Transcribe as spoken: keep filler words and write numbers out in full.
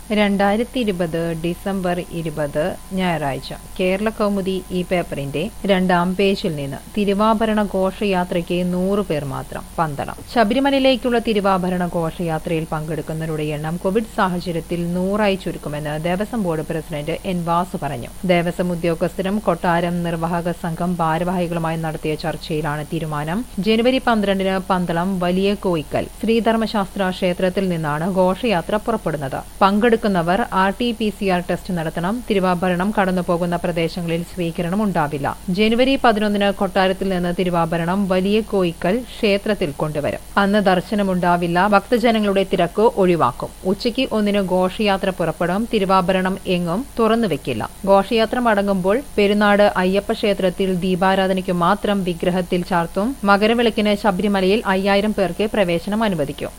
രണ്ടായിരത്തി ഇരുപത് ഡിസംബർ ഇരുപത് ഞായറാഴ്ച കേരള കൗമുദി ഈ പേപ്പറിന്റെ രണ്ടാം പേജിൽ നിന്ന് തിരുവാഭരണ ഘോഷയാത്രയ്ക്ക് നൂറ് പേർ മാത്രം പന്തളം. ശബരിമലയിലേക്കുള്ള തിരുവാഭരണ ഘോഷയാത്രയിൽ പങ്കെടുക്കുന്നവരുടെ എണ്ണം കോവിഡ് സാഹചര്യത്തിൽ നൂറായി ചുരുക്കുമെന്ന് Devaswom board president N Vasu പറഞ്ഞു. ദേവസ്വം ഉദ്യോഗസ്ഥരും കൊട്ടാരം നിർവാഹക സംഘം ഭാരവാഹികളുമായി നടത്തിയ ചർച്ചയിലാണ് തീരുമാനം. ജനുവരി പന്ത്രണ്ടിന് പന്തളം വലിയ കോയിക്കൽ ശ്രീധർമ്മശാസ്ത്ര ക്ഷേത്രത്തിൽ നിന്നാണ് ഘോഷയാത്ര പുറപ്പെടുന്നത്. പങ്കെടുക്കുന്നവർ R T P C R test നടത്തണം. തിരുവാഭരണം കടന്നുപോകുന്ന പ്രദേശങ്ങളിൽ സ്വീകരണം ഉണ്ടാവില്ല. ജനുവരി പതിനൊന്നിന് കൊട്ടാരത്തിൽ നിന്ന് തിരുവാഭരണം വലിയ കോയിക്കൽ ക്ഷേത്രത്തിൽ കൊണ്ടുവരും. അന്ന് ദർശനമുണ്ടാവില്ല. ഭക്തജനങ്ങളുടെ തിരക്ക് ഒഴിവാക്കും. ഉച്ചയ്ക്ക് ഒന്നിന് ഘോഷയാത്ര പുറപ്പെടും. തിരുവാഭരണം എങ്ങും തുറന്നുവെക്കില്ല. ഘോഷയാത്ര മടങ്ങുമ്പോൾ പെരുന്നാട് അയ്യപ്പ ക്ഷേത്രത്തിൽ ദീപാരാധനയ്ക്ക് മാത്രം വിഗ്രഹത്തിൽ ചാർത്തും. മകരവിളക്കിന് ശബരിമലയിൽ അയ്യായിരം പേർക്ക് പ്രവേശനം അനുവദിക്കും.